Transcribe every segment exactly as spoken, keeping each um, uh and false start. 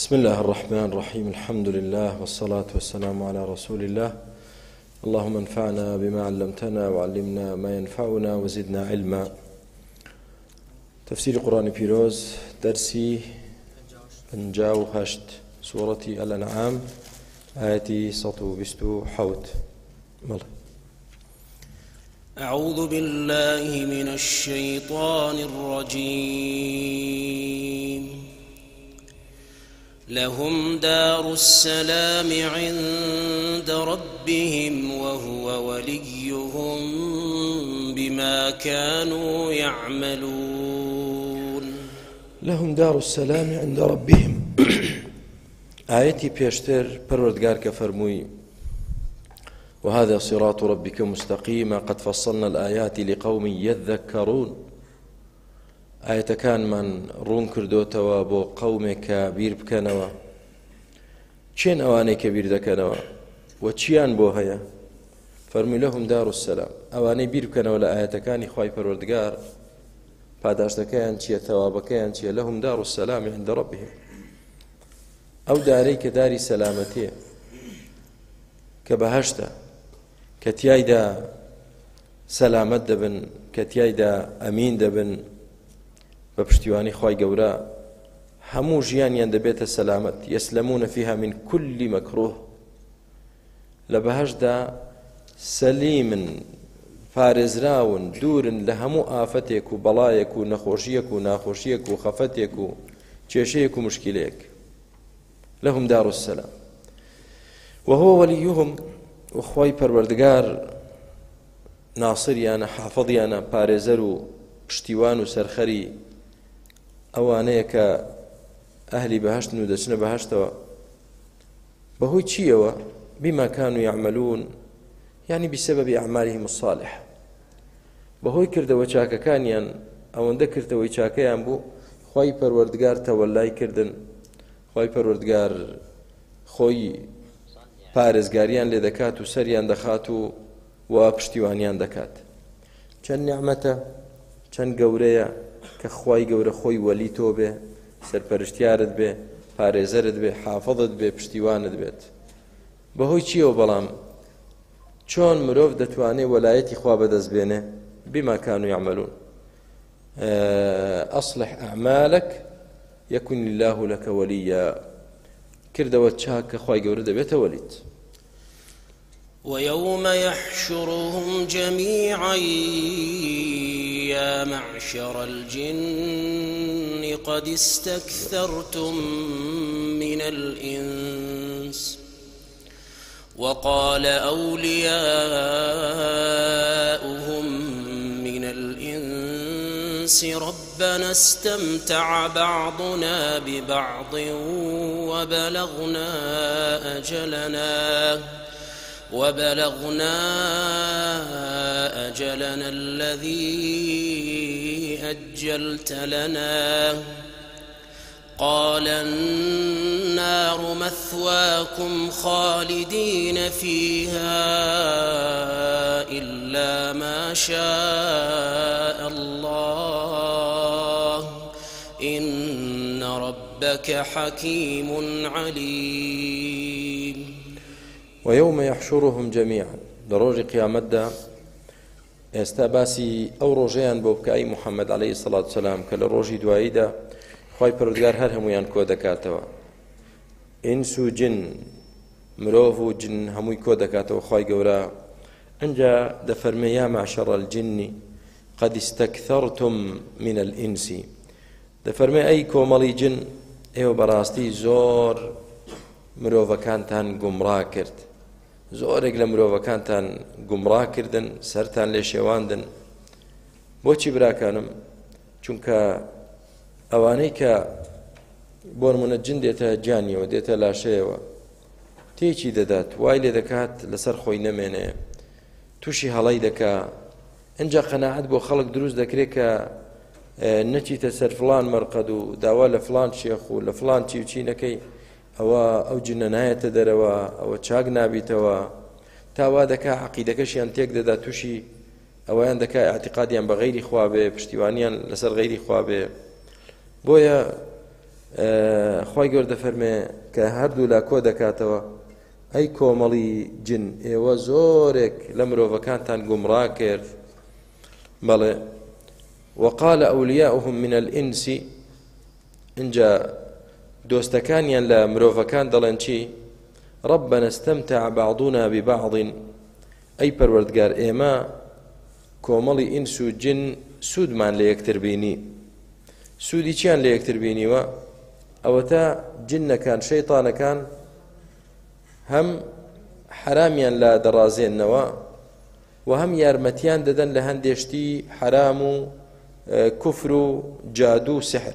بسم الله الرحمن الرحيم الحمد لله والصلاة والسلام على رسول الله اللهم انفعنا بما علمتنا وعلمنا ما ينفعنا وزدنا علما. تفسير قرآن بيروز درسي بنجاو هشت سورة الأنعام آياتي سطو بستو حوت ملا. أعوذ بالله من الشيطان الرجيم. لهم دار السلام عند ربهم وهو وليهم بما كانوا يعملون. لهم دار السلام عند ربهم. آيتي بيشتر پروردگار كفرموي وهذا صراط ربك مستقيما قد فصلنا الآيات لقوم يذكرون. ئاەتەکان من ڕوون کردوتەوە بۆ قەومێک کە بیر بکەنەوە. چێن ئەوانەی کە بیر دەکەنەوە و چیان بۆ هەیە؟ فەرمووی لەهم دار السەلام، ئەوانەی بیر بکەنەوە لە ئاەتەکانی خوای پەروەردگار پاداشتەکەیان چییە، تەوابەکەیان چییە؟ لەهم دار السەلام عند ربهم، ئەو دارەی کە داری سەلامەتیە کە بەهەشتە، کە تیایدا سەلامەت دەبن، کە تیایدا ئەمین دەبن بە پشتیوانی خوای گەورە، هەموو ژیانیان دەبێتە سەلامەت. یەسلەمونە فیها من کولی مەکروه، لە بەهەشتدا سەلیمن، پارێزراون، دوورن لە هەموو ئافەتێک و بەڵایەک و نەخۆشیەک و ناخۆشیەک و خەفەتێک و کێشەیەک و مشکلەیەک. لەهم دار السەلام وهو وەلیهم، وخوای پەروەردگار ناصریانە، حافظیانە، پارێزەر و پشتیوان و سەرخەری ئەوانەیە کە ئەهلی بەهەشتن و دەچنە بەهەشتەوە. بەهۆی چیەوە؟ بما كانوا يعملون، يعني بسبب أعمالهم الصالحة، بەهۆی کردەوە چاکەکانیان، ئەوەندە کردەوەی چاکەیان بوو خوای پەروەردگار تەوەلای کردن، خوای پەروەردگار خۆی پارێزگاریان لێ دەکات و سەریان دەخات و و پشتیوانیان دەکات. چەند نیعمەتە، چەند گەورەیە کە خوای گەورە خۆی وەلی تۆ بێ، سەرپەرشتیارت بێ، پارێزەرت بێ، حافظت بێ، پشتیوانت بێت. بەهۆی چیەوە بەڵام؟ چۆن مرۆڤ دەتوانێت وەلایەتی خوا بەدەستبێنێ؟ بما كانوا يعملون. أصلح أعمالك يكن الله لك وليا، کردەوە چاک کە خوای گەورە دەبێتە وەلیت. ويوم يحشرهم جميعا يا معشر الجن قد استكثرتم من الإنس وقال أولياؤهم من الإنس ربنا استمتع بعضنا ببعض وبلغنا أجلنا وبلغنا أجلنا الذي أجلت لنا قال النار مثواكم خالدين فيها إلا ما شاء الله إن ربك حكيم عليم. ويوم يحشرهم جميعا، لروج قيامتدا ئێستا باسی ئەو ڕۆژەیان بۆ بکە ئەی محەممەد عەلەیهی سەڵات وسەلام کە لە ڕۆژی دواییدا خوای پەروەردگار هەر هەمویان کۆ دەکاتەوە. ئینس و جن، مرۆڤ و جن هەمووی کۆ دەکاتەوە. خوای گەورە ئەنجا دەفەرمێ یا معشەڕ الجن قد استكثرتم من الإنس، دەفەرمێ ئەی کۆمەڵی جن، ئێوە بەڕاستی زۆر مرۆڤەکانتان گومڕا کرد، زۆرێک لە مرۆڤەکانتان گومڕا کردن، سەرتان لێ شێواندن. بۆچی براکانم؟ چونکە ئەوانەی کە بۆ نمونە جن دێتە جانیەوە، دێتە لاشەیەوە، تێکی دەدات، وای لێ دەکات لەسەر خۆی نەمێنێ، تووشی هەڵەی دەکا. ئەنجا قەناعەت بۆ خەڵک دروست دەکرێت کە نەچیتە سەر فڵان مەرقەد و داوا لە فڵان شێخ و لە فڵان چی و چینەکەی، ئەوە ئەو جنە نایەتە دەرەوە، ئەوە چاک نابیتەوە، تاوا دەکا عەقیدەکەشیان تێک دەدا، تووشی ئەوەیان دەکا ئاعتیقادیان بە غەیری خوا بێ، پشتیوانیان لەسەر غەیری خوا بێ. بۆیە خی گەوردە فەرمێ کە هەردوو لا کۆ دەکاتەوە ئەی کۆمەڵی جن ئێوە زۆرێک لە مرۆڤەکانتان گومڕا کرد بەڵێ وقال أولياؤهم من الإنس إنجا دۆستەکانیان لە مرۆڤەکان دەڵێن چی ربنا استمتع بعضنا ببعض ئەی پەروەردگار ئێمە کۆمەڵی ئینس و جن سوودمان لە یەکتر بینی سوودی چیان لە یەکتر بینیوە ئەوەتە جنەکان شەیطانەکان هەم حرامیان لا دەڕازێننەوە و هەم یارمەتیان دەدەن لە هەندێشتی حرام و کوفر و جادو و سحر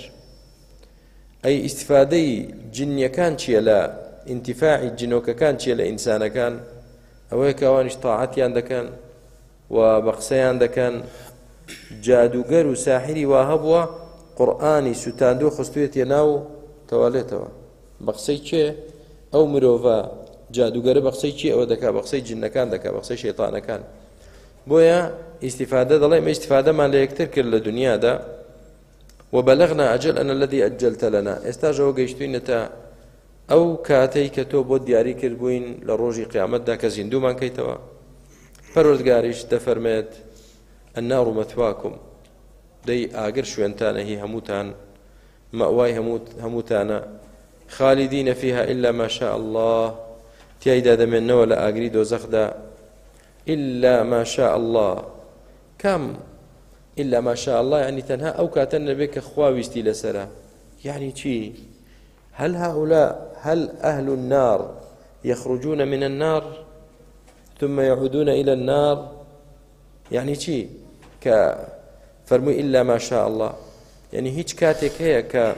ئەی ئیستیفادەی جنیەکان چییە لە ئینتیفاعی جنۆکەکان چییە لە ئینسانەکان ئەوەیە کە ئەوانیش تاعەتیان دەکەن و بە قسەیان دەکەن جادوگەر و ساحری وا هەبووە قورئانی سوتاندووە خستوێتە ناو تەوالێتەوە بە قسەی چێ ئەو مرۆڤە جادوگەرە بە قسەی چی ئەوە دەکا بە قسەی جنەکان دەکا بە قسەی شەیطانەکان بۆیە ئیستیفادە دەڵێم ئیستیفادەمان لە یەکتر کرد لە دنیادا وبلغنا أجلنا الذي أجلت لنا استاجوا گەیشتوینەتە ئەو کاتەی کە تۆ بۆ دیاری کردبووین لە ڕۆژی قیامەتدا کە زیندومان کەیتەوە پەروەردگاریش دەفەرمێت النار مثواكم دەی ئاگر شوێنتانە هی هەمووتان مەوای هەمووتانە خالدين فيها إلا ما شاء الله تيايدا دەمێننەوە لە ئاگری دۆزەخدا إلا ما شاء الله كم إلا ما شاء الله يعني تنها أو كاتن بك خواويستي لسرا يعني شي هل هؤلاء هل أهل النار يخرجون من النار ثم يعودون إلى النار يعني شي كفرموا إلا ما شاء الله يعني هيك كاتك هي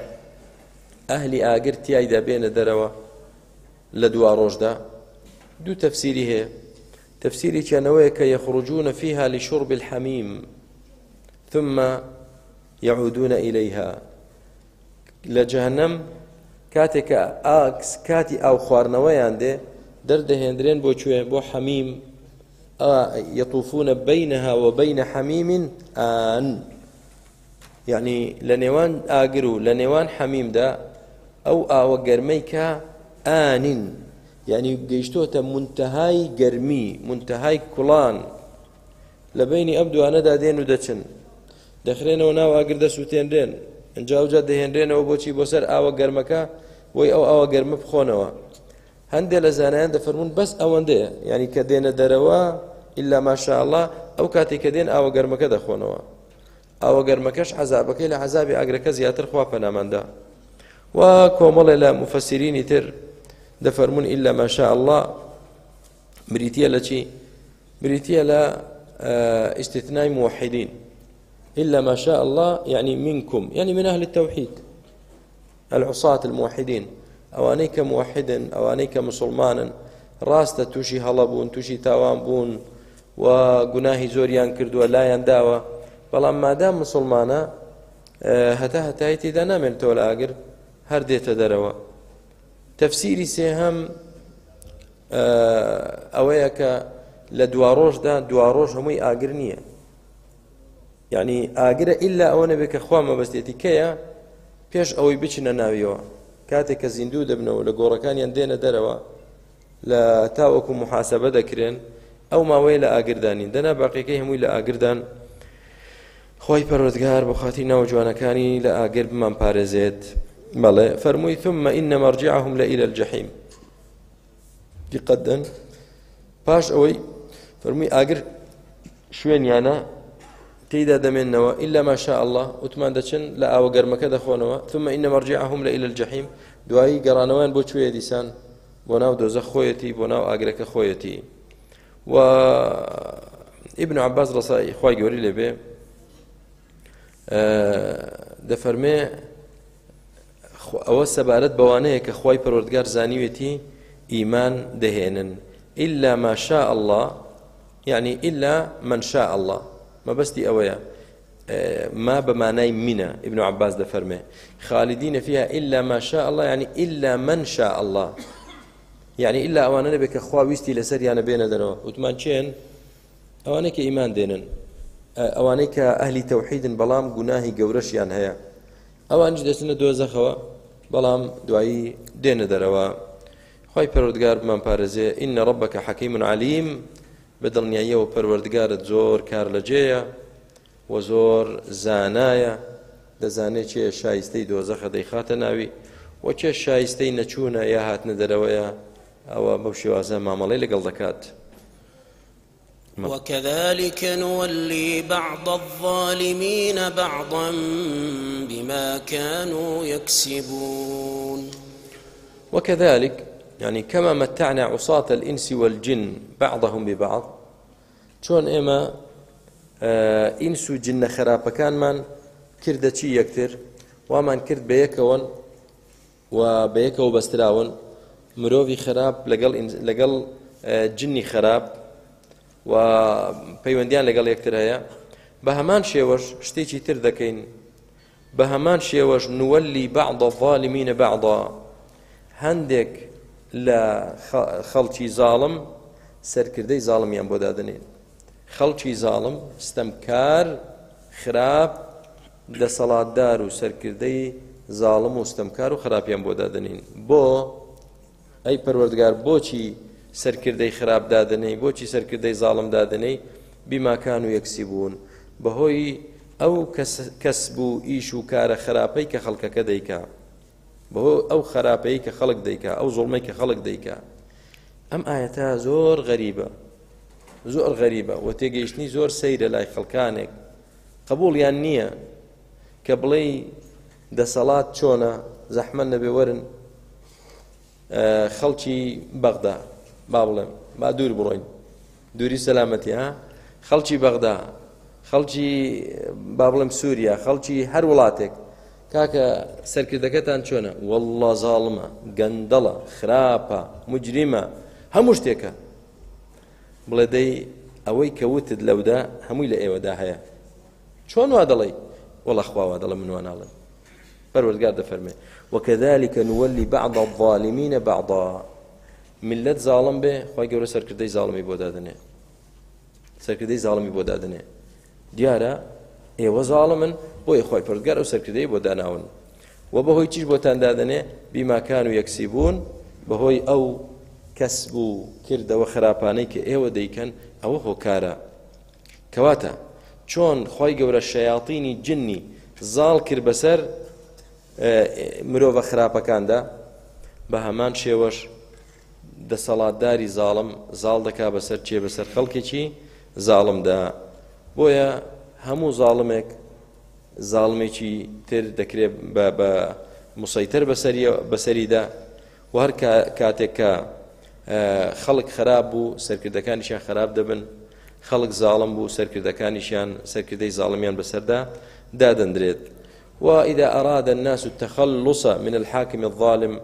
كأهل آجر تيايدا بين دروا لدوا رشدا دو تفسيري هي تفسيري كانويك يخرجون فيها لشرب الحميم ثم يعودون إليها لجهنم كاتك آكس كاتي أو خوارنويان دي درد هندرين بو چوين بو حميم آه يطوفون بينها وبين حميم آن يعني لنيوان آقرو لنيوان حميم دا أو آو قرميكا آن يعني قيشتوتا منتهاي قرمي منتهاي كلان لبيني أبدو أنا دا دين ودچن دەخرێنەوە ناو ئاگر دەسووتێنرێن ئەنجاوجا دەهێنرێنەوە بۆچی بۆ سەر ئاوە گەرمەکە وی ئەو ئاوە گەرمە بخۆنەوە هەندێک لە زانایان دەفەرمون بەس ئەوەندەیە یعنی کە دێنە دەرەوە ئیلا ماشاء الله ئەو کاتێک کە دێن ئاوە گەرمەکە دەخۆنەوە ئاوە گەرمەکەش عەزابەکەی لە عەزابی ئاگرەکە زیاتر خوا پەناماندا و کۆمەڵێ لە مفەسیرینی تر دەفەرمون ئیلا ماشاء الله بریتیە لە چی بریتیە لە استثنای موحدین إلا ما شاء الله يعني منكم يعني من أهل التوحيد العصاة الموحدين أوانيك موحدا أوانيك مسلمانا راست توشي هلبون توشي تاوان بون وقناهي زوريان كردوا لا ينداوا بل ما دام مسلمانا هتا هتايتي دا نامن تول آقر هر ديت دروا تفسيري سيهم أويك لدواروش دا دواروش همي آقر نية يعني ئاگرە ئیلا ئەوەنە بێ کە خوا مەبەستێتی کەیە پێش ئەوەی بچنە ناویەوە کاتێک کە زیندوو دەبنەوە لە گۆڕەکانیان دێنە دەرەوە لە تاوەکو محاسەبە دەکرێن ئەو ماوەیە لە ئاگردانین دەنا باقیەکەی هەمووی لە ئاگردان خۆی پەروەردگار بۆ خاتی ناو جوانەکانی لە ئاگر بمان پارێزێت بەڵێ فەرمووی ثم إن مرجعهم لإلى الجحيم دقەتەن پاش ئەوەی فەرمووی ئاگر شوێنیانە تيدا دمنوا إلا ما شاء الله وتمان دچن لا أو جرمك دخونوا ثم إن مرجعهم لإلى الجحيم دعاي قرانوان بوشوية ديسان بناو دوزخ خويتي بناو أجرك خويتي و ابن عباس رصاي خوي جوري لبي دفرمي أو سبارت بوانه كخوي پروردگار زانيوتي إيمان دهينن إلا ما شاء الله يعني إلا من شاء الله ما بستي أويا ما بمعنى منا ابن عباس ده فرمه خالدين فيها إلا ما شاء الله يعني إلا من شاء الله يعني إلا أوانا نبك أخوا ويستي لسر يعني بين دنوا وتمان شين أوانا كإيمان دينن أوانا كأهل توحيد بلام قناهي قورش يعني هيا أوان جدسنا دوزة خوا بەڵام دوایی دێنە دەرەوە خی پەروەردگار بمان پارێزێ ئینە ڕەبەکە حەکیم عەلیم بە دڵنیاییەوە پەروەردگارت زۆر کار لەجێیە و زۆر زانایە دەزانێت چێ شایستەی دۆزەخە دەیخاتە ناوی و چێ شایستەی نەچوونە یا هاتنە دەرەوەیە ئەوە بەو شێوازە مامەڵەی لەگەڵ دەکات. وكذلك نولي بعض الظالمين بعضا بما كانوا يكسبون. وكذلك يعني كما متعنا عصاة الإنس والجن بعضهم ببعض چون إما آه إنس وجن خراب كان من كرد چي يكتر ومن كرد بيكون وبيكو بستراون مروفي خراب لقل, لقل آه جني خراب و پەیوەندیان لەگەڵ یەکتر هەیە بە هەمان شێوەش شتێکی تر دەکەین بە هەمان شێوەش نوەلی بەعض الظالمین بەعضا هەندێک لە خەڵکی زاڵم سەرکردەی زاڵمیان بۆ دادنێن خەڵکی زاڵم ستەمکار خراپ دەسەڵاتدار و سەرکردەی زاڵم و ستەمکار و خراپیان بۆ دادنێن بۆ ئەی پەروەردگار بۆچی سەرکردەی خراپ دادنەی بۆچی سەرکردەی زاڵم دادنەی بیما کانوا یەکسیبوون بەهۆی ئەو کەسب و ئیش و کارە خراپەی کە خەڵکەکە دەیکا بەهۆی ئەو خراپەی کە خەڵک دەیکا ئەو زوڵمەی کە خەڵک دەیکا. ئەم ئاەتە زۆر غەریبە زۆر غەریبە و تێگەیشتنی زۆر سەیرە لای خەڵکانێک قبوڵیان نییە کە بڵێ دەسەڵات چۆنە زەحمەت نەبێ وەرن خەڵکی بەغدا با بڵێم با دوور بڕۆین دووری سەلامەتی ها خەڵکی بەغدا خەڵکی با بڵێم سووریا خەڵکی هەر وڵاتێک کاکە سەرکردەکەتان چۆنە وەڵڵا زاڵمە گەندەڵە خراپە مجریمە هەموو شتێکە بڵێ دەی ئەوەی کە وتت لەودا هەمووی لە ئێوەدا هەیە چۆن وا دەڵێ وەڵڵا خوا وا دەڵێ من وا ناڵێم پەروەردگار دەفەرمێ وكذلك نولي بعض الظالمين بعضا ملت ظالم به خۆی گەورە سەرکردەی زاڵمی بۆ دادنێ سەرکردەی زاڵمی بۆ دادنێ دیارە ئێوە زاڵمن بۆیە خۆی پەروەردگار ئەو سەرکردەی بۆ داناون و بەهۆی چیش بۆتان دادنێ بیما کانوا یەکسیبوون بەهۆی ئەو کەسب و کردەوە خراپانەی کە ئێوە دەیکەن ئەوە هۆکارە کەواتە چۆن خۆی گەورە شەیاطینی جنی زاڵ کرد بەسەر مرۆڤە خراپەکاندا بە هەمان شێوەش دەسەڵاتداری زاڵم زاڵ دەکا بەسەر چێ بەسەر خەڵکێکی زاڵمدا بۆیە هەموو زاڵمێک زاڵمێکی تر دەکرێت بە مسەیتر بەسەریدا و هەر کاتێک کە خەڵک خراپ بوو سەرکردەکانیشیان خراپ دەبن خەڵک زاڵم بوو سەرکردەکانیشیان سەرکردەی زاڵمیان بەسەردا دادەندرێت. وإذا أراد الناس التخلص من الحاكم الظالم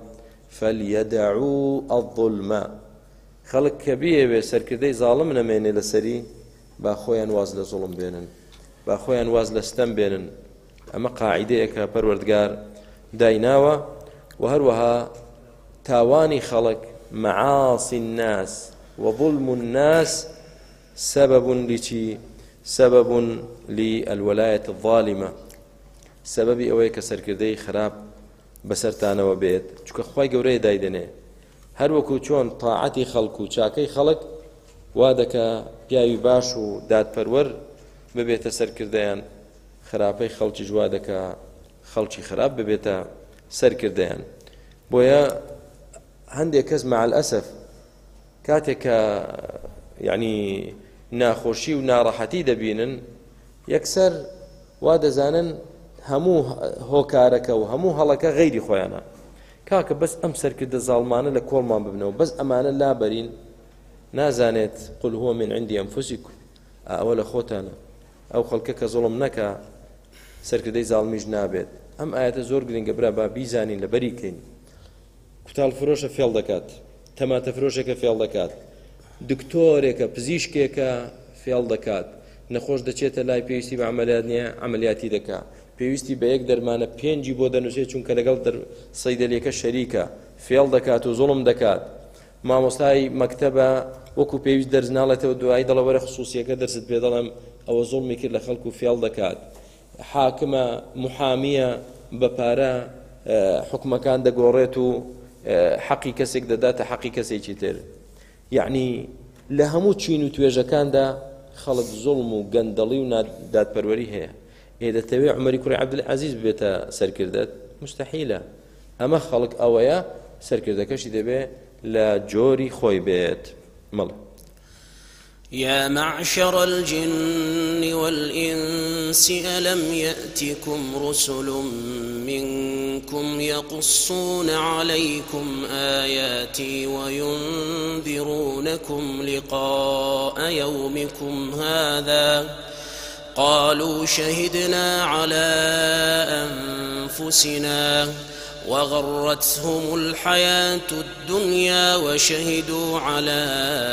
فليدعوا الظلم خلق كبير سركردي ظالم نميني لسري باخويا واز لظلم بينن باخويا واز لستم بينن أما قاعدة كبروردگار دايناوا وهروها تاواني خلق معاصي الناس وظلم الناس سبب لشي سبب للولاية الظالمة سببی ئەوەیە کە سەرکردەی خراپ بەسەرتانەوە بێت چونکە خۆی گەورەی دایدەنێ هەر وەکو چۆن تاعەتی خەڵک و چاکەی خەڵک وا دەکا پیاوی باش و دادپەروەر ببێتە سەرکردەیان خراپەی خەڵکی وا دەکا خەڵکی خراپ ببێتە سەرکردەیان بۆیە هەندێک کەس مع الأسف کاتێک کە یعنی ناخۆشی و ناڕەحەتی دەبینن یەکسەر وا دەزانن هەموو هۆکارەکە و هەموو هەڵەکە غەیری خۆیانە کاکە بەس ئەم سەرکردە زاڵمانە لە کۆڵمان ببنەوە بەس ئەمانە لابەرین نازانێت قل هو من عندي أنفسكم ئەوە لە خۆتانە ئەو خەڵکە کە زوڵم نەکا سەرکردەی زاڵمیش نابێت. ئەم ئاەتە زۆر گرنگە برا با بیزانین لە بەری کەین کوتاڵ فرۆشە فێڵ دەکات تەماتە فرۆشێکە فێڵ دەکات دکتۆرێکە پزیشکێکە فێڵ دەکات نەخۆش دەچێتە لای پێویستی بە عەمەلیات نییە عەمەلیاتی دەکات پێویستی بە یەک دەرمانە پێنجی بۆ دەنووسێت چونکە لەگەڵ سەیدەلێکە شەریکە فێڵ دەکات و زوڵم دەکات مامۆستای مەکتەبە وەکو پێویست دەرز ناڵێتەوە دوایی دەڵە وەرە خصوصیەکە دەرست پێ دەڵێم ئەوە زوڵمی کرد لە خەڵک و فێڵ دەکات حاکمە محامیە بە پارە حکمەکان دەگۆڕێت و حەقی کەسێک دەداتە حەقی کەسێکی تر. یعنی لە هەموو چین و توێژەکاندا خەڵک زوڵم و گەندەڵی و دادپەروەری هەیە. ئێ دەتەوێت عومەری کوڕی عەبدولعەزیز ببێتە سەرکردەت؟ مستەحیلە. ئەمە خەڵک ئەوەیە، سەرکردەکەشی دەبێت لە جۆری خۆی بێت. مەڵێ يا معشر الجن والإنس ألم يأتكم رسل منكم يقصون عليكم آياتي وينذرونكم لقاء يومكم هذا قالوا شهدنا على أنفسنا وغرتهم الحياة الدنيا وشهدوا على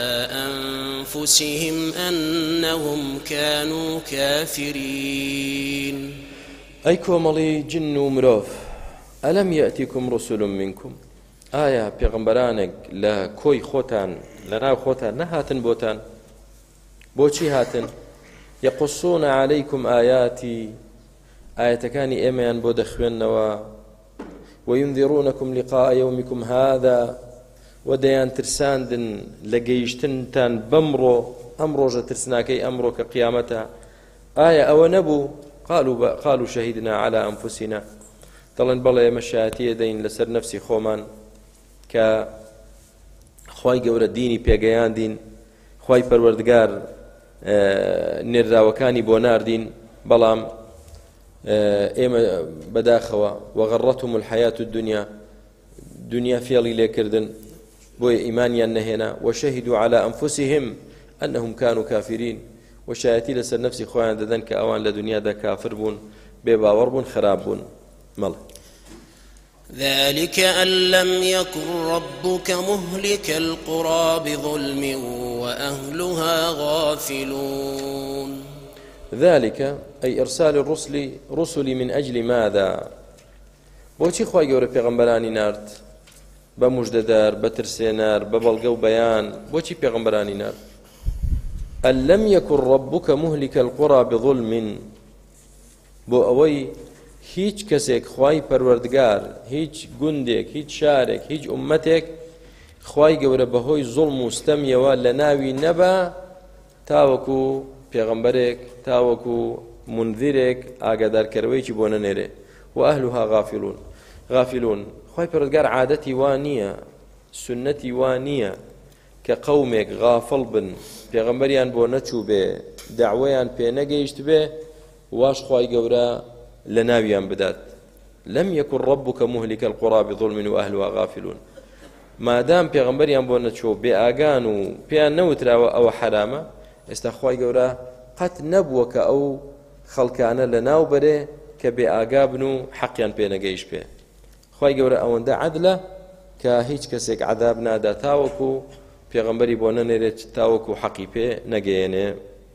أنفسهم أنهم كانوا كافرين. أي كوملي جن ومروف ألم يأتكم رسل منكم؟ آية پیغمبرانك لا كوي خوتان لنا خوتان نهاتن بوتان بوشي هاتن يقصون عليكم آياتي آياتكاني إيمان بودخوين نوا وينذرونكم لقاء يومكم هذا وديان ترساندن لقيشتنتان بمرو أمرو جترسناكي أمرو كقيامتها آية أو نبو قالوا قالوا شهدنا على أنفسنا طلن بلا مشاتي دين لسر نفسي خومان ك خواي قور الديني بيقيان دين خواي پروردگار نراوكاني بونار دين بلام ئێمە بەداخەوە وەغەڕەتهم الحياة الدنيا دنیا فێڵی لێکردن بۆیە ئیمانیان نەهێنا وشهدوا على أنفسهم أنهم كانوا كافرين وشایەتی لەسەر نفسی خۆیان دەدەن کە ئەوان لە دنیادا کافر بوون بێباوەڕ بوون خراپ بوون. مەڵێ ذلك أن لم يكن ربك مهلك القرى بظلم وأهلها غافلون. ذلك أي إرسال الرسل رسل من أجل ماذا؟ بۆچی خی گەورە پێغەمبەرانی نارد بە موژدەدار بە ترسێنار بە بەڵگە و بەیان بۆچی پێغەمبەرانی نارد؟ أن لم يكن ربك مهلك القرى بظلم بۆ ئەوەی هیچ کەسێک خی پەروەردگار هیچ گوندێک هیچ شارێک هیچ ئومەتێک خی گەورە بەهۆی زوڵم و ستەمیەوە لە ناوی نەبا تاوەکو پێغەمبەرێک تاوەکو منذرێک ئاگادارکەرەوەیکی بۆ نەنێرێ و ئەهلها غافلون. غافلون خی پەروەردگار عادەتی وان نییە سنەتی وان نییە کە قەومێک غافڵ بن پێغەمبەریان بۆ نەچوو بێ داوایان پێ نەگەیشت بێ واش خی گەورە لە ناویان بدات. لم يكن ربك مهلك القرى بظلم وأهلها غافلون. مادام پێغەمبەریان بۆ نەچوو بێ ئاگان و پێیان نەوتراوە ئەوە حرامە ئێستا خی گەورە قەت نەبووە کە ئەو خەڵکانە لە ناو بەرێ کە بێ ئاگا بن و حەقیان پێ نەگەیشت پێ. خی گەورە ئەوەندە عەدلە کە هیچ کەسێک عەذاب نادا تاوەکو پێغەمبەری بۆ نەنێرێت تاوەکو حەقی پێ نەگەیەنێ.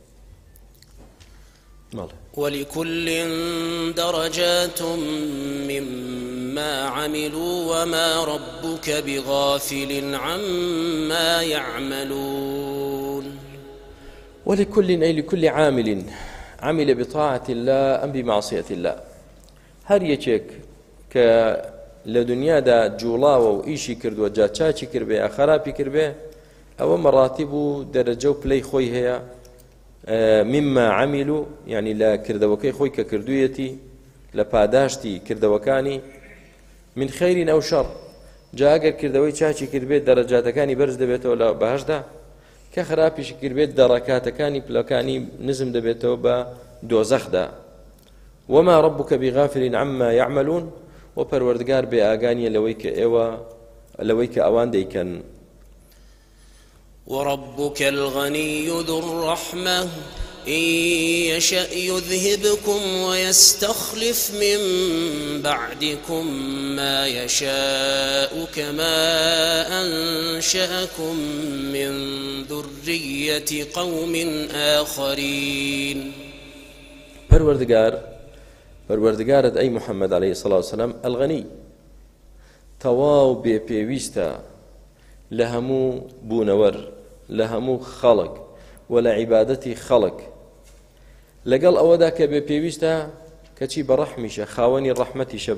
ولكل درجات مما عملوا وما ربك بغافل عما يعملون. ولكل أي لكل عامل عمل بطاعة الله أم بمعصية الله. هر يشك ك لدنيا دا جولاوة وإيشي كرد وجاتشاتشي كربي أخرابي كربي أو مراتب درجة بلي خوي هي مما عملوا يعني لا كردوكي خوي ككردويتي لا باداشتي كردوكاني من خير أو شر جاء كردوي تشاتشي كربي درجاتكاني برز دبيته ولا بهشدا كخرابي شكر بيت دركاتكاني بلاكاني نزم دبيته با دوزخدا. وما ربك بغافل عما يعملون وپروردگار بآغاني لويك ايوا لويك اوان ديكن. وربك الغني ذو الرحمة إن يشأ يذهبكم ويستخلف من بعدكم ما يشاء كما أنشأكم من ذرية قوم آخرين. پروردگار پروردگارت أي محمد عليه الصلاة والسلام الغني تواو بيبيويستا لهمو بونور لهمو خلق ولا عبادتي خلق لەگەڵ ئەوەدا کە بێ پێویستە کەچی بە ڕەحمیشە خاوەنی ڕەحمەتیشە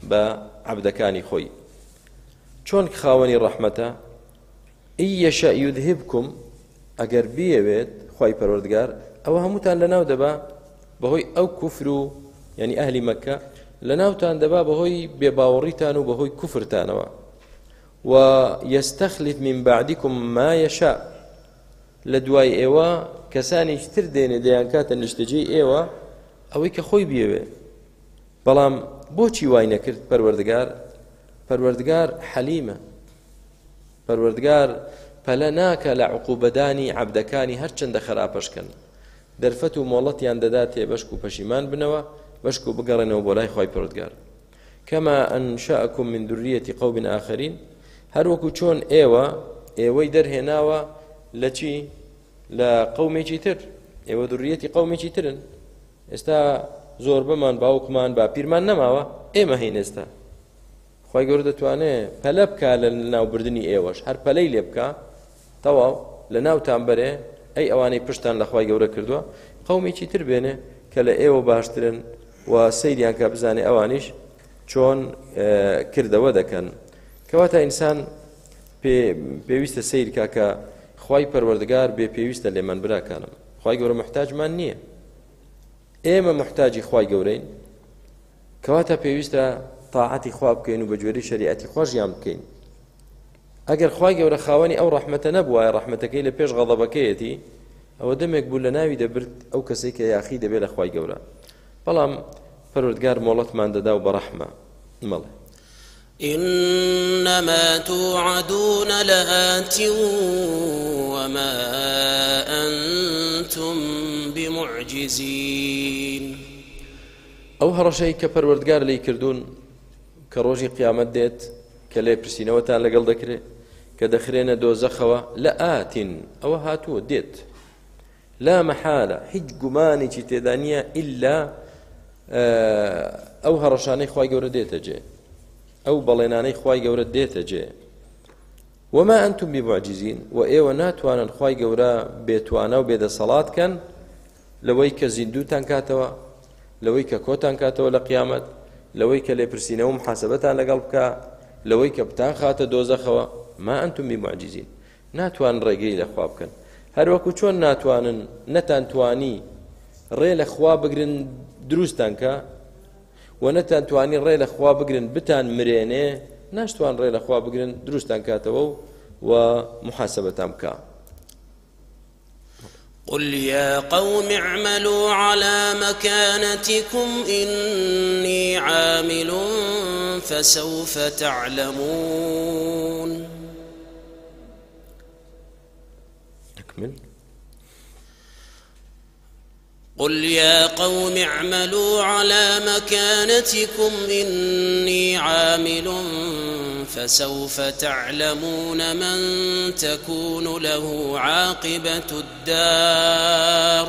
بە عەبدەکانی خۆی. چۆن خاوەنی ڕەحمەتە؟ ئین یەشە یودهبکم، ئەگەر بیەوێت خوای پەروەردگار ئەوە هەمووتان لەناو دەبا بەهۆی ئەو کوفر و یعنی ئەهلی مەکە لەناوتان دەبا بەهۆی بێباوەڕیتان و بەهۆی کوفرتانەوە. و یەستەخلف من بعدیکم ما یەشا، لە دوای ئێوە کەسانێکی تر دێنێ دەیان کاتە نیشتەجێی ئێوە ئەوەی کە خۆی بیەوێ. بەڵام بۆچی وای نەکرد پەروەردگار؟ پەروەردگار حەلیمە، پەروەردگار پەلە ناکە لە عقوبەدانی عەبدەکانی هەرچەندە خراپەشکەن، دەرفەت و مۆڵەتیان دەدا تێ بەشک و پەشیمان بنەوە، بەشک و بگەڕێنەوە بۆ لای خوای پەروەردگار. کەما ئەنشەئەکم من ذوریەتی قەوم ئاخەرین، هەر وەکو چۆن ئێوە ئێوەی دەرهێناوە لە چی؟ لە قەومێکی تر، ئێوە ذوریەتی قەومێکی ترن. ئێستا زۆر بەمان باوکمان باپیرمان نەماوە، ئێمە هەین. ئێستا خوای گەورە دەتوانێت پەلە بکا لە ناوبردننی ئێوەش، هەر پەلەی لێ بکە تەواو لە ناوتان بەرێ، ئەی ئەوانەی پشتان لە خوای گەورە کردووە قەومێکی تر بێنێ کە لە ئێوە باشترن و سەیریان کە بزانێ ئەوانیش چۆن کردەوە دەکەن. کەواتە ئینسان پێویستە سیر کە کە خوای پەروەردگار بێ پێویستە لێمان براکانم. خوای گەورە محتاجمان نییە، ئێمە محتاجی خوای گەورەین، کەواتە پێویستە تاعەتی خوا بکەین و بە گوێرەی شەریعەتی خوا ژیان بکەین. ئەگەر خوای گەورە خاوەنی ئەو ڕەحمەتە نەبووایە، ڕەحمەتەکەی لە پێش غەضەبەکەیەتی، ئەوە دەمێک بوو لە ناوی دەبرد ئەو کەسێک کە یاخی دەبێت لە خوای گەورە. بەڵام پەروەردگار مۆڵەتمان دەدا و بەڕەحمە. مەڵێ إنما توعدون لآت وما أنتم بمعجزين. ئەو هەڕەشەی کە پەروەردگار لێی کردوون کە ڕۆژی قیامەت دێت کە لێ پرسینەوەتان لەگەڵ دەکرێت کە دەخرێنە دۆزەخەوە، لە ئاتین ئەوە هاتووە دێت، لا مەحالە هیچ گومانێکی تێدا نییە ئیلا ئەو هەڕەشانەی خوای گەورە دێتە جێ، ئەو بەڵێنانەی خوای گەورە دێتە جێ. وما ئەنتم بمعجزین، و ئێوە ناتوانن خوای گەورە بێتوانە و بێدەسەڵاتکەن لەوەی کە زیندوتان کاتەوە، لەوەی کە کۆتان کاتەوە لە قیامەت، لەوەی کە لێپرسینەوە و محاسەبەتان لەگەڵ بکە، لەوەی کە بتان خاتە دۆزەخەوە. ما ئەنتم بمعجزین، ناتوان ڕێگەی لە خوا بکەن. هەروەکو چۆن ناتوانن نەتان توانی ڕێ لە خوا بگرن دروستان کە، و نەتان توانی ڕێ لە خوا بگرن بتان مرێنێ، ناشتوان ڕێ لە خوا بگرن دروستان کاتەوە و محاسەبەتان بکە. قل يا قوم اعملوا على مكانتكم إني عامل فسوف تعلمون. أكمل. قل يا قوم اعملوا على مكانتكم إني عامل فسوف تعلمون من تكون له عاقبة الدار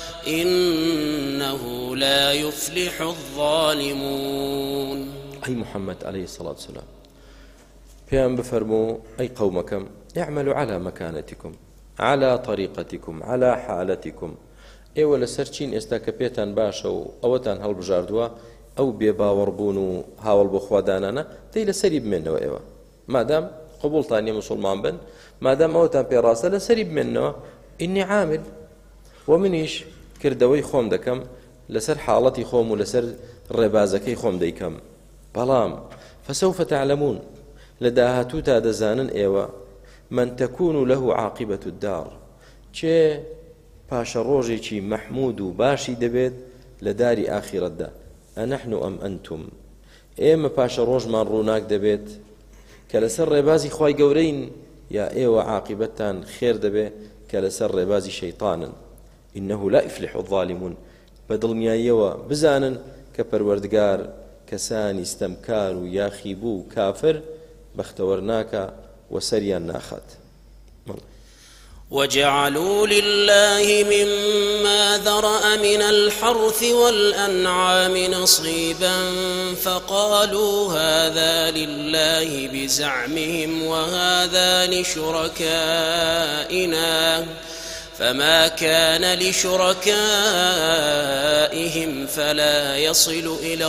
إنه لا يفلح الظالمون. أي محمد عليه الصلاة والسلام بيان بفرموا أي قومكم اعملوا على مكانتكم، على طريقتكم، على حالتكم. ئێوە لەسەر چین ئێستا کە پێتان باشە و ئەوەتان هەڵبژاردووە، ئەو بێباوەڕبوون و هاوڵ بۆ خوادانانە دەی لەسەری بمێنەوە. ئێوە مادام قبوڵتان نیە موسڵمان بن، مادام ئەوەتان پێڕاستە لەسەری بمێنەوە. ئینی عامل، و منیش کردەوەی خۆم دەکەم، لەسەر حاڵەتی خۆم و لەسەر ڕێبازەکەی خۆم دەیکەم. بەڵام فسوف تعلمون، لە داهاتووتا دەزانن ئێوە من تكون له عاقبة الدار، چێ پاشە ڕۆژێکی مەحموود و باشی دەبێت لە داری ئاخیرەتدا. ئەنەحن ئەم ئەنتم، ئێمە پاشە ڕۆژمان ڕووناک دەبێت کە لەسەر ڕێبازی خوای گەورەین، یا ئێوە عاقبەتتان خێر دەبێت کە لەسەر ڕێبازی شەیطانن. إنه لا يفلح الظالمون، بەدڵنیاییەوە بزانن کە پەروەردگار کەسانی ستەمکار و یاخیبوو و کافر بەختەوەر ناکە و سەریان ناخات. وجعلوا لله مما ذرأ من الحرث والأنعام نصيبا فقالوا هذا لله بزعمهم وهذا لشركائنا فما كان لشركائهم فلا يصل إلى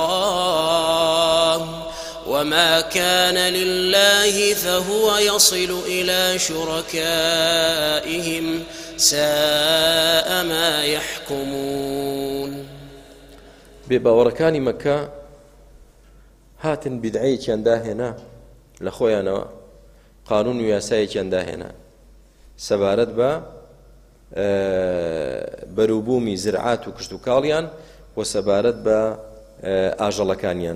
الله وما كان لله فهو يصل إلى شركائهم ساء ما يحكمون. بباوەڕەکانی مەکە هاتن بیدعەیەکیان داهێنا لە خۆیانەوە، قانون و یاسایەکیان داهێنا سەبارەت بە بەرووبوومی زرعات و کشت و کاڵیان و سەبارەت بە ئاژەڵەکانیان.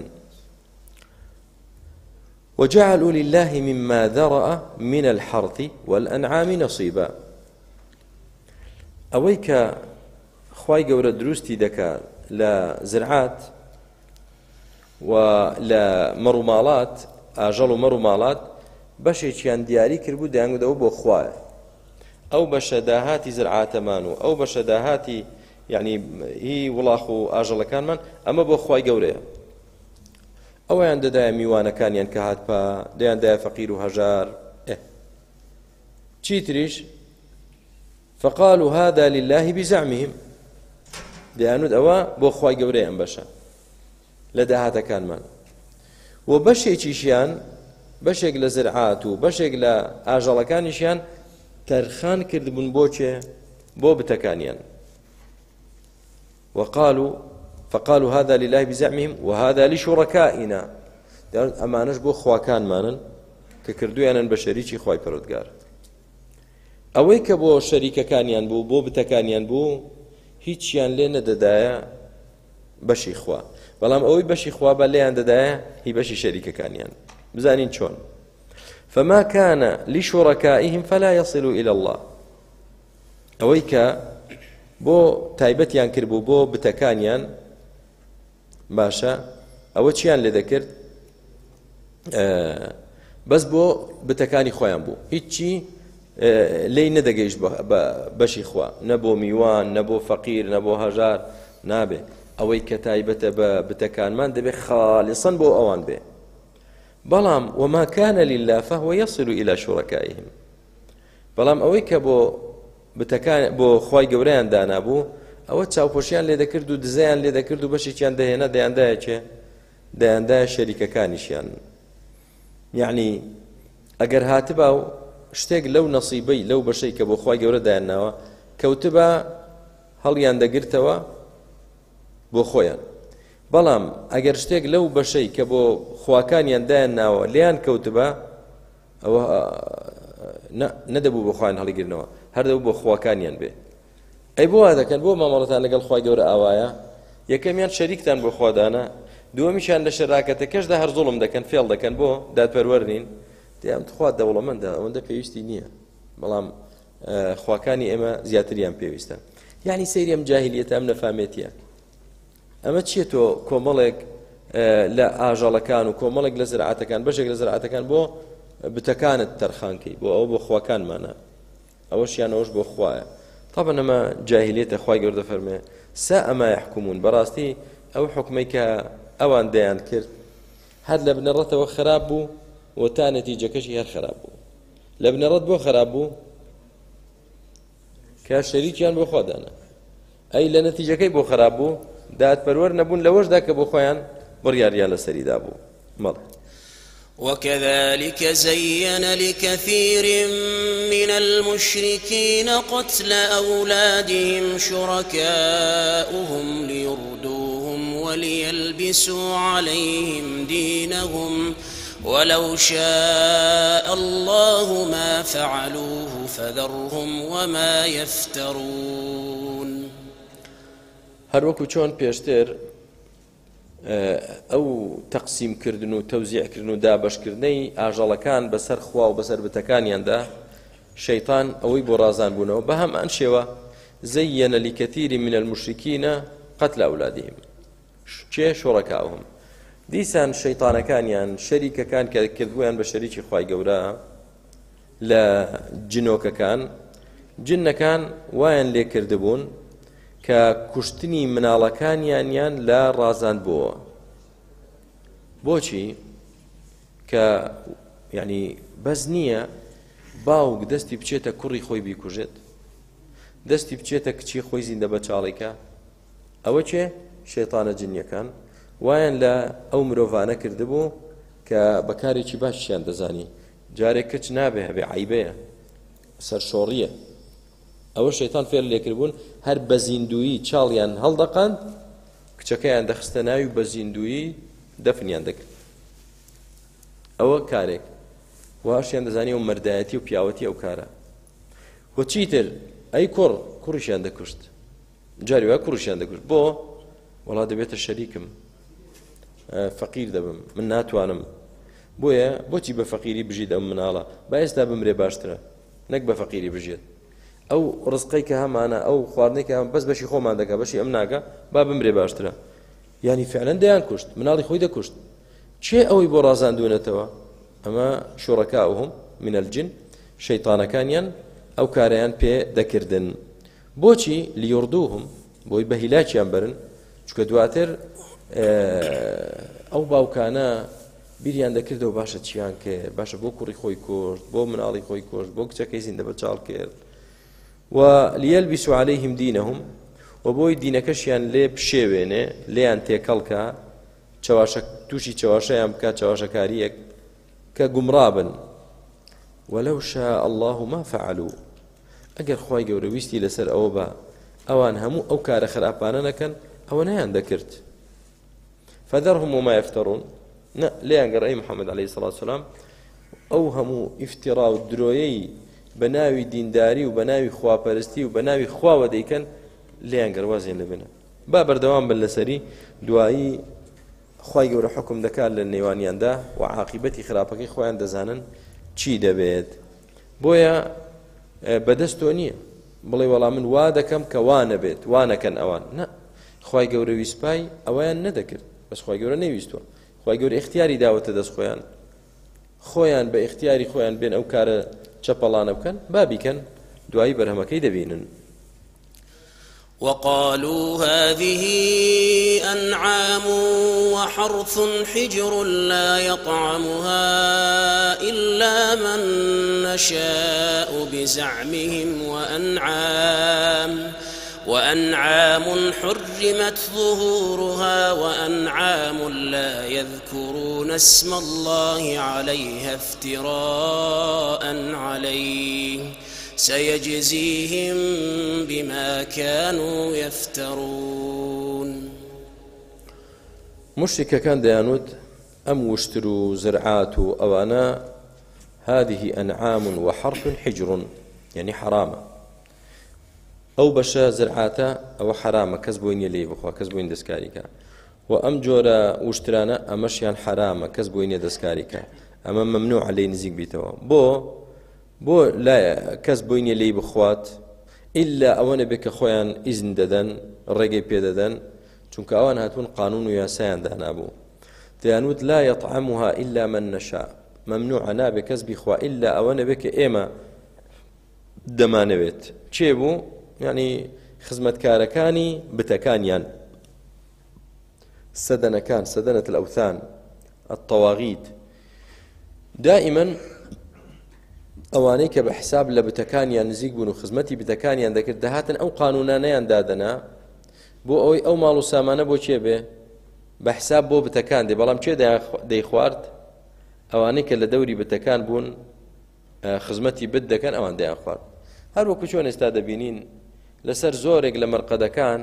وجعلوا لله مما ذرأ من الحرث والأنعام نصيبا. ئەوەی کە خوای گەورە دروستی دەکات لە زرعات و لە مەڕ و ماڵات، ئاژەڵ و مەڕ و ماڵات بەشێکیان دیاری کردبوو دەیانگوتەوە بۆ خوایە. ئەو بەشە داهاتی زرعاتەمان و ئەو بەشە داهاتی یعنی هی وڵاخ و ئاژەڵەکانمان ئەمە بۆ خوای گەورەیە. ئەویان دەدایە میوانەکانیان کە هاتپا، دەیان دایە فەقیر و هەژار. چیتریش فقالوا هذا لله بزعمهم، دەیانوت ئەوە بۆ خوای گەورەیە ئەم بەشە لە داهاتەکانمان. و بەشێکیشیان، بەشێک لە زرعات و بەشێک لە ئاژەڵەکانیشیان تەرخان کردبوون بۆچێ؟ بۆ بتەکانیان. وقالوا فقالوا هذا لله بزعمهم وهذا لشركائنا، ئەمانەش بۆ خواکانمانن کە کردویانن بە شەریکی خوای پەروەردگار. ئەوەی کە بۆ شەریکەکانیان بوو، بۆ بتەکانیان بوو، هیچیان لێ نەدەدایە بەشی خوا، بەڵام ئەوەی بەشی خوا بە لێیان دەدایە هی بەشی شەریکەکانیان. بزانین چۆن. فما كان لشركائهم فلا يصل إلى الله. ئەوەی کە بۆ تایبەتیان کردبوو بۆ بتەکانیان باشە، ئەوە چیان لێ دەکرد؟ بەس بۆ بتەکانی خۆیان بوو، هیچی لێی نەدەگەیشت بەشی خوا، نە بۆ میوان، نە بۆ فەقیر، نە بۆ هەژار نابێ. ئەوەی کە تایبەتە بە بتەکانمان دەبێت خاڵیسەن بۆ ئەوان بێ. بەڵام وما كان لله فهو يصل إلى شركائهم. بەڵام ئەوەی کە بۆ بتەکان بۆ خوای گەورەیان دانابوو، ئەوە چاوپۆشیان لێ دەکرد و دزەیان لێ دەکرد و بەشێکیان دەهێنا دەیاندایە چێ؟ دەیاندایە شەریکەکانیشیان. یعنی ئەگەر هاتبا و شتێک لەو نەسیبەی لەو بەشەی کە بۆ خوای گەورە دایانناوە کەوتبە هەڵیان دەگرتەوە بۆ خۆیان. بەڵام ئەگەر شتێک لەو بەشەی کە بۆ خواکانیان دایانناوە لێیان کەوتبە، ئەوە نەدەبوو بۆ خۆیان هەڵیگرنەوە، هەردەبوو بۆ خواکانیان بێ. ئەی بۆ وا دەکەن بۆ مامەڵەتان لەگەڵ خوای گەورە ئاوایە؟ یەکەمیان شەریکتان بۆ خوادانە، دووەمیشیان لە شەراکەتەکەشدا هەر زوڵم دەکەن، فێڵ دەکەن بۆ دادپەروەرنین. دەیان خوا دەوڵەمەندە، ئەوەندە پێویستی نییە، بەڵام خواکانی ئێمە زیاتریان پێویستە. یعنی سەیری ئەم جاهیلیەتە، ئەم نەفامێتیە. ئەمە چییە؟ تۆ کۆمەڵێک لە ئاژەڵەکان و کۆمەڵێک لە زرعاتەکان، بەشێک لە زرعاتەکان بۆ بتەکانت تەرخانکەی، بۆ ئەوە بۆ خواکانمانە، ئەوەشیان ئەوەش بۆ خوایە. طبعا ئەمە جاهیلیەتە. خوای گەورە دەفەرمێ ساء ما يحكمون. بەڕاستی ئەو حکمەی کە ئەوان دەیان کرد هەر لە بنەڕەتەوە خراپ بوو و تا نەتیجەکەشی هەر خراپ بوو. لە بنەڕەت بۆ خراپ بوو کە شەریکیان بۆ خۆدانە، ئەی لە نەتیجەکەی بۆ خراپ بوو دادپەروەر نەبوون لەوەشدا کە بۆ خۆیان بڕیاریان لەسەریدا بوو. مەڵێ وكذلك زين لكثير من المشركين قتل أولادهم شركاؤهم ليردوهم وليلبسوا عليهم دينهم ولو شاء الله ما فعلوه فذرهم وما يفترون. هەر وەکو چۆن پێشتر ئەو تەقسیم کردن و تەوزیعکردن و دابەشکردنەی ئاژەڵەکان بەسەر خوا و بەسەر بتەکانیاندا شەیطان ئەوەی بۆ ڕازان بوونەوە بە هەمان شێوە زەیەنە لکەتیری من المشرکین قتل ئەولادهم چێ شوڕەکاوهم. دیسان شەیطانەکانیان شەریکەکان کە کردبوویان بە شەریکی خوای گەورە لە جنۆکەکان، جنەکان وایان لێ کردبوون کە کوشتنی مناڵەکانیانیان لە ڕازاند بووە. بۆچی؟ کە یعنی بەس نییە باوک دەستی بچێتە کوڕی خۆی بیکوژێت، دەستی بچێتە کچی خۆی زیندە بە چاڵێکە ئەوە چێ شەیطانە جنیەکان وایان لە ئەو مرۆڤانە کردبوو کە بەکارێکی باشیان دەزانی جارێک کچ نابێ هەبێ عیبەیە سەرشۆڕیە ئەوە شەیطان فێر لێکردبوون هەر بە زیندویی چاڵیان هەڵدەقاند کچەکەیان دەخستە ناوی و بە زیندویی دەفنیان دەکرد ئەوە کارێک واشیان دەزانی و مەردایەتی و پیاوەتی ئەو کارە و چیتر ئەی کوڕ کوڕیشیان دەکوشت جاری وای کوڕیشیان دەکوشت بۆ وەڵا دەبێتە شەریکم فەقیر دەبم من ناتوانم بۆیە بۆچی بە فەقیری بژیت ئەم مناڵە با ئێستا بمرێ باشترە نەک بە فەقیری بژێت ئەو ڕزقەی کە هەمانە ئەو خواردنەی کە بەس بەشی خۆمان دەکا بەشی ئەم ناکە با بمرێ باشترە یعنی فعلەن دەیان کوشت مناڵی خۆی دەکوشت چێ ئەوەی بۆ ڕازاندوونەتەوە ئەمە شوڕەکاؤهم من الجن شەیطانەکانیان ئەو کارەیان پێ دەکردن بۆچی لیوردوهم بۆی بە هیلاکیان برن چونکە دواتر ئەو باوکانە بیریان دەکردەوە باشە چیان کرد باشە بۆ کوڕی خۆی کوشت بۆ مناڵی خۆی کوشت بۆ کچەکەی زیندە بە چاڵ کرد و لیەلبیسوا عەلەیهم دینەهم و بۆی دینەکەشیان لێ بشێوێنێ لێیان تێکەڵکە چاواشە تووشی چاواشەیان بکات چاواشەکاریەک کە گومڕابن وەلەو شاء الله ما فعلوا ئەگەر خوای گەورە ویستی لەسەر ئەوە بە ئەوان هەموو ئەو کارە خراپانە نەکەن ئەوە نەیان دەکرد فذرهم وما يفترون نا لێیان گەڕ ئەی محەممەد عەلەیهی سەڵات وسەلام ئەو هەموو ئیفتیرا و درۆیەی بە ناوی دینداری و بە ناوی خواپەرستی و بە ناوی خواوە دەیکەن لێیان گەڕ وازیان لەبنە با بەردەوام بن لەسەری دوایی خوای گەورە حکم دەکات لە نێوانیاندا و عاقیبەتی خراپەکەی خۆیان دەزانن چی دەبێت بۆیە بەدەستۆ نییە بڵێ وەڵام من وا دەکەم کە وا نەبێت وا نەکەن ئەوان نە خوای گەورە ویسپای ئەویان نەدەکرد بەس خوای گەورە نەویستوە خوای گەورە اختیاری داوەتە دەست خۆیان خۆیان بە اختیاری خۆیان بێن ئەو کارە چەپەڵانە بکەن با بیکەن دوایی بەرهەمەکەی دەبینن وقالوا هذه أنعام وحرث حجر لا يطعمها إلا من نشاء بزعمهم وأنعام وأنعام حرمت ظهورها وأنعام لا يذكرون اسم الله عليها افتراء عليه سيجزيهم بما كانوا يفترون مشركة كان ديانود أم وشتروا زرعات أوانا هذه أنعام وحرث حجر يعني حرامة أو بشا زرعاتا أو حرامة كسبوين يلي بخوا كسبوين دسكاريكا وأم جورا وشترانا أمشيان حرامة كسبوين دسكاريكا أما ممنوع عليه نزيق بيتوا بو بو لا كسبوين يلي بخوات إلا أوانا بك خويان إذن ددن الرقي بيددن چونك أوانا هاتون قانون ياسان دانابو تيانود لا يطعمها إلا من نشاء ممنوع أنا بكسب خوا إلا أوانا بك إيما دمانويت چيبو يعني خزمت كاركاني بتكانيان سدنة كان سدنة الأوثان الطواغيت دائما ئەوانەی کە بە حساب لە بتەکانیان نزیک بوون و خزمەتی بتەکانیان دەکرد دەهاتن ئەو قانونانەیان دادەنا بۆ ئەوەی ئەو ماڵ و سامانە بۆ چێ بێ بە حساب بۆ بتەکان دێ بەڵام چێ دەیخوارد ئەوانەی کە لە دەوری بتەکان بوون خزمەتی بت دەکەن ئەوان دەیان خوارد هەر وەکو چۆن ئێستا دەبینین لەسەر زۆرێک لە مەرقەدەکان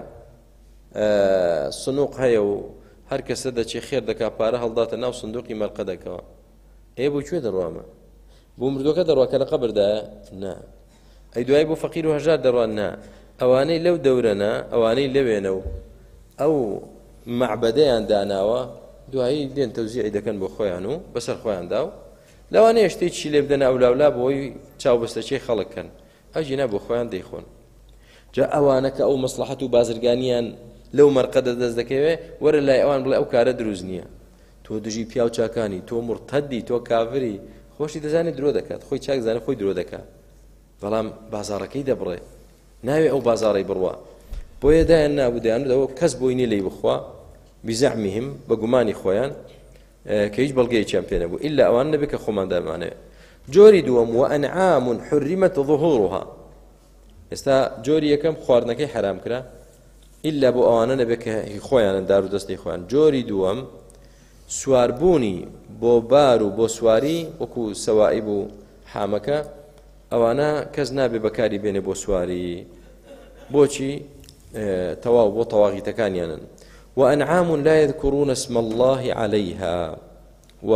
سنووق هەیە و هەر کەسە دەچێ خێر دەکا پارە هەڵداتە ناو سندوقی مەرقەدەکەوە ئێ بۆ کوێ دەڕوامە بۆ مردوەکە دەڕوا کە لە قەبردایە نا ئەی دوای بۆ فەقیر و هەژار دەڕوان نا ئەوانەی لەو دەورەنە ئەوانەی لەوێنە و ئەو مەعبەدەیان داناوە دوایی دێن تەوزیعی دەکەن بۆ خۆیان و بەسەر خۆیان دا و لەوانەیە شتێکی لێ بدەن ئەولاولا بۆی چاوبەستەچەی خەڵککەن ئەجینا بۆ خۆیان دەیخۆن جا ئەوانە کە ئەو مەسلحەت و بازرگانیان لەو مەرقەدە دەست دەکەوێ وەرە لای ئەوان بڵێ ئەو کارە دروست نییە تۆ دژی پیاو چاکانی تۆ مرتەدی تۆ کافری خۆشی دەزانێت درۆ دەکات خۆی چاک زانێت خۆی درۆ دەکات بەڵام بازاڕەکەی دەبڕێ ناوێ ئەو بازاڕی بڕوا بۆیە دایان نابوو دەیانودەوە کەس بۆی نیە لێی بخوا بزەعمیهم بە گومانی خۆیان کە هیچ بەڵگەیەکیان پێ نەبوو ئیلا ئەوان نەبێت کە خۆمان دەمانەوێت جۆری دووەم وەئەنعام حرمت ظهورها ئێستا جۆری یەکەم خواردنەکەی حرام کرا ئیلا بۆ ئەوانە نەبێت کە خۆیانن دار و دەستی خۆیان. جۆری دووەم سواربوونی بۆ بار و بۆ سواری وەکو سەوائب و حامەکە ئەوانە کەس نابێ بەکاری بێنێ بۆ سواری. بۆچی؟ تەواو بۆ تەواغیتەکانیانن. وأنعام لا يذكرون اسم الله عليها. و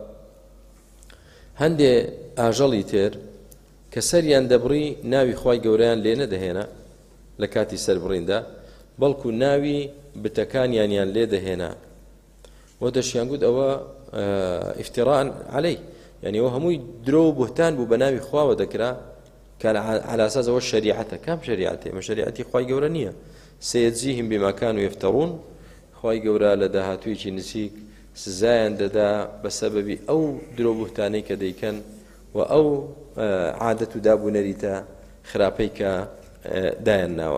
هەندێ ئاژەڵی تر کە سەریان دەبڕی ناوی خوای گەورەیان لێ نەدەهێنا لە کاتی سەربڕیندا، بەڵکو ناوی بتەکانیانیان لێ دەهێنا و دەشیان گوت ئەوە ئیفتیڕاء عەلەیه، یعنی ئەوە هەمووی درۆ و بوهتان بوو بە ناوی خواوە دەکرا کە على ئەساس ئەوە شەریعەتە. کام شەریعەتێ؟ ئەمە شەریعەتی خوای گەورە نییە. سەیەجزیهم بما كانوا يفترون. خوای گەورە لە داهاتوویەکی نزیک سزایان دەدا بە سەبەبی ئەو درۆ بوهتانەی کە دەیکەن و ئەو عادەت و دابوونەریتە خراپەی کە دایان ناوە.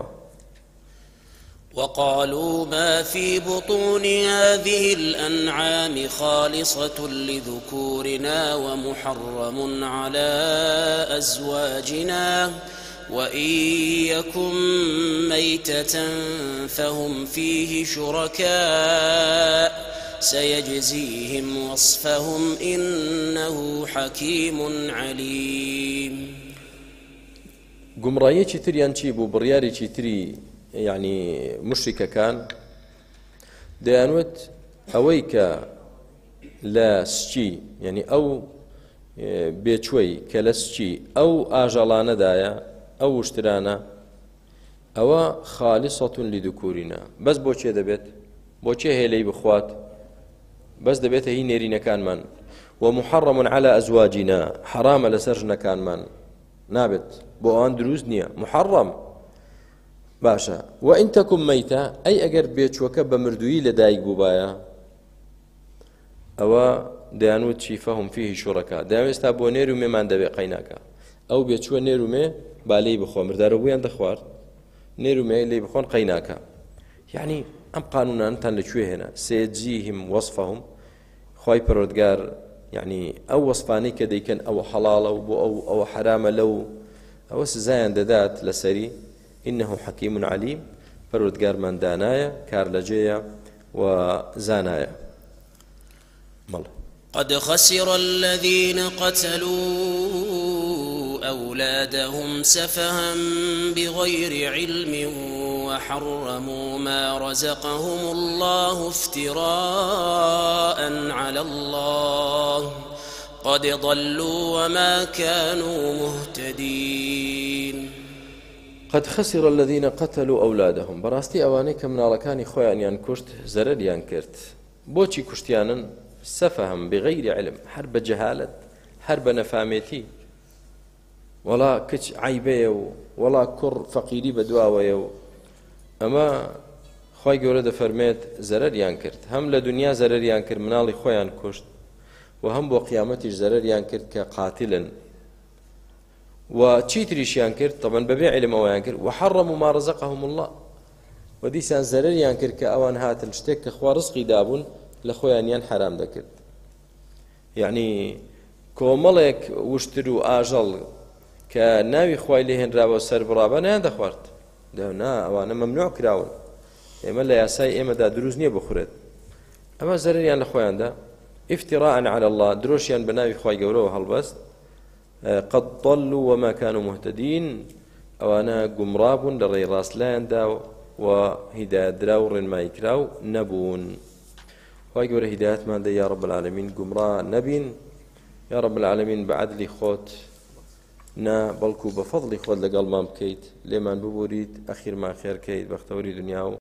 وقالوا ما في بطون هذه الأنعام خالصة لذكورنا ومحرم على أزواجنا وإن يكن ميتة فهم فيه شركاء سيجزيهم وصفهم إنه حكيم عليم. گومڕایەکی تریان چی بوو؟ بڕیارێکی تری یعنی مشرکەکان دەیانوت ئەوەی کە لە سچی، یعنی ئەو بێچوەی کە لە سچی ئەو ئاژەڵانەدایە، ئەو وشترانە، ئەوە خالیسەتون لیدوکورینە. بەس بۆ چێ دەبێت؟ بۆ چێ هێلەی بخوات؟ بەس دەبێتە هی نێرینەکانمان. ومحرم على ئەزواجینا، حرامە لەسەر ژنەکانمان، نابێت، بۆ ئەوان دروست نییە، محرم. باشە. وئین تەکن مەیتە، ئەی ئەگەر بێچووەکە بە مردوویی لەدایک بووبایە، ئەوە دەیانوت چی؟ فەهم فیه شوڕەکا. دەیانوێستا بۆ نێر و مێمان دەبێ قەیناکە. ئەو بێچووە نێر و مێ با لێی بخۆ، مردارە بوویان دەخوارد، نێر و مێ لێی بخۆن قەیناکە. یعنی ئەم قانونانتان لەکوێ هێنا؟ سێجزیهم وەصفەهم. خوای پەروەردگار یعنی ئەو وەصفانەی کە دەیکەن ئەوە حەڵاڵە و بۆ ئەو ئەوە حرامە لەو ئەوە سزایان دەدات لەسەری. إنه حكيم عليم. پەروەردگارمان دانایە، کار لەجێیە و زانایە. مەڵێ. قد خسر الذين قتلوا أولادهم سفها بغير علم وحرموا ما رزقهم الله افتراء على الله قد ضلوا وما كانوا مهتدين. قد خسر الذين قتلوا أولادهم. براستي أواني كمنالكاني خويان يان كشت زرر يان كرت. بوچي كشتيانن سفهم بغير علم، حرب جهالة، حرب نفاميتي، ولا كش عيبه ولا كر فقيري بدواويه. أما خوي جورد فرميت زرر يان كرت، هم لدنيا زرر يان كرت منالي خويان كشت، وهم بو قيامتي زرر يان كرت كقاتلا. وتشيتريشيان كرت طبعا ببيع علم اوان كرت. وحرموا ما رزقهم الله. وديسان زرريان كرت كاوان هات الشتك اخوا رزقي دابون لخويان يان حرام دكرت. يعني كوملك وشتروا اجل كناوي خوي لهن رابو سر برابا نان دخورت دهنا اوانا ممنوع كراون اما لا ياساي اما دا دروز نيه بخورت. اما زرريان لخويان دا افتراء على الله، دروشيان بناوي خوي قولوه هالبست. قد ضلوا وما كانوا مهتدين. أوانا قمراب لري راسلان داو وهداية دراور ما يكراو نبون. ويقول هداية ما دا يا رب العالمين قمرا نبين يا رب العالمين بعدل خوت نا بلكو بفضل خود لقل ما بكيت لمن ببوريد أخير ما خير كيت بختوري دنياو